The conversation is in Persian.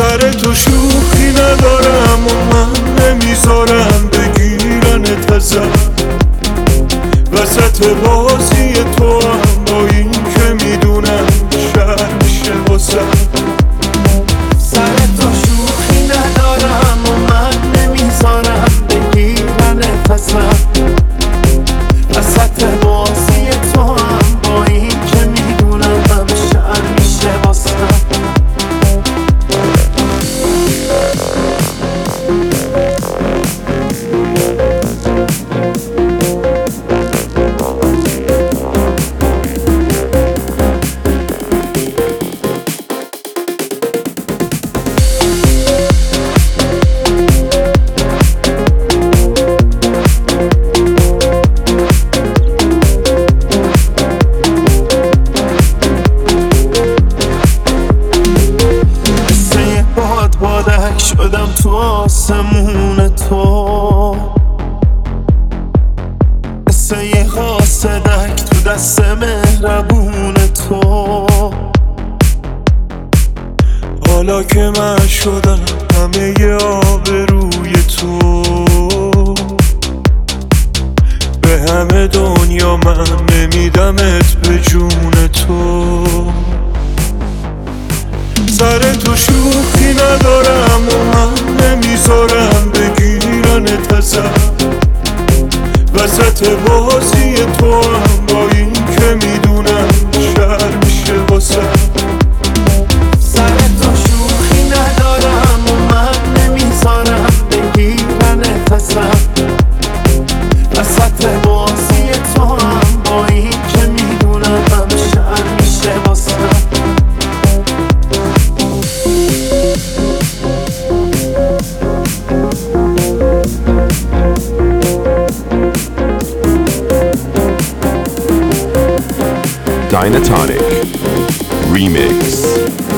سر تو شوخی ندارم و من نمیذارم بگیرنت ازم. وسط بازی تو هم با این که میدونم شهر میشه واسم. سر تو شوخی ندارم و من نمیذارم بگیرنت ازم. وسط بازی تو هم با این که میدونم شهر میشه واسم. بادک شدم تو آسمون تو، مثل یه قاصدک تو دست مهربون تو. حالا که من شدم همه ی آبروی تو، به همه دنیا من نمیدمت به جون تو. سر تو شوخی ندارم و من نمیذارم بگیرنت ازم. وسط بازی تو هم با این که میدونم شهر میشه واسم. سر تو شوخی ندارم و من نمیذارم بگیرنت ازم. وسط بازی تو هم با این که میدونم شهر میشه واسم. Dynatonic Remix.